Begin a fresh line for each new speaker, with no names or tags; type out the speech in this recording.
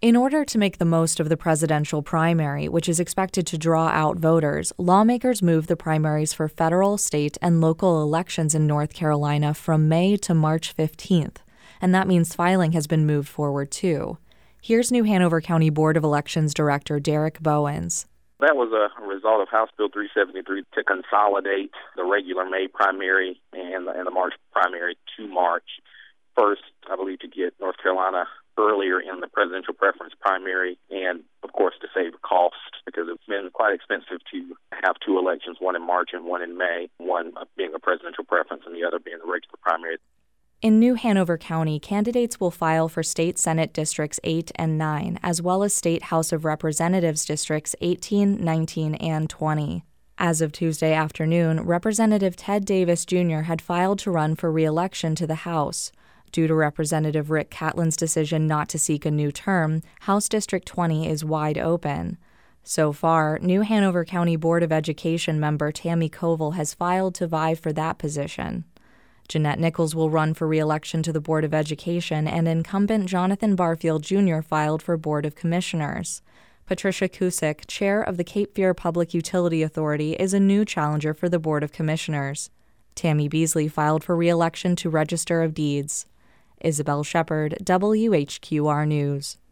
In order to make the most of the presidential primary, which is expected to draw out voters, lawmakers moved the primaries for federal, state, and local elections in North Carolina from May to March 15th, and that means filing has been moved forward too. Here's New Hanover County Board of Elections Director Derek Bowens.
That was a result of House Bill 373 to consolidate the regular May primary and the March primary to March. First, I believe, to get North Carolina earlier in the presidential preference primary, and of course to save cost, because it's been quite expensive to have two elections, one in March and one in May, one being a presidential preference and the other being a regular primary.
In New Hanover County, candidates will file for State Senate Districts 8 and 9, as well as State House of Representatives Districts 18, 19, and 20. As of Tuesday afternoon, Representative Ted Davis Jr. had filed to run for re-election to the House. Due to Representative Rick Catlin's decision not to seek a new term, House District 20 is wide open. So far, New Hanover County Board of Education member Tammy Koval has filed to vie for that position. Jeanette Nichols will run for re-election to the Board of Education, and incumbent Jonathan Barfield Jr. filed for Board of Commissioners. Patricia Cusick, chair of the Cape Fear Public Utility Authority, is a new challenger for the Board of Commissioners. Tammy Beasley filed for re-election to Register of Deeds. Isabel Shepard, WHQR News.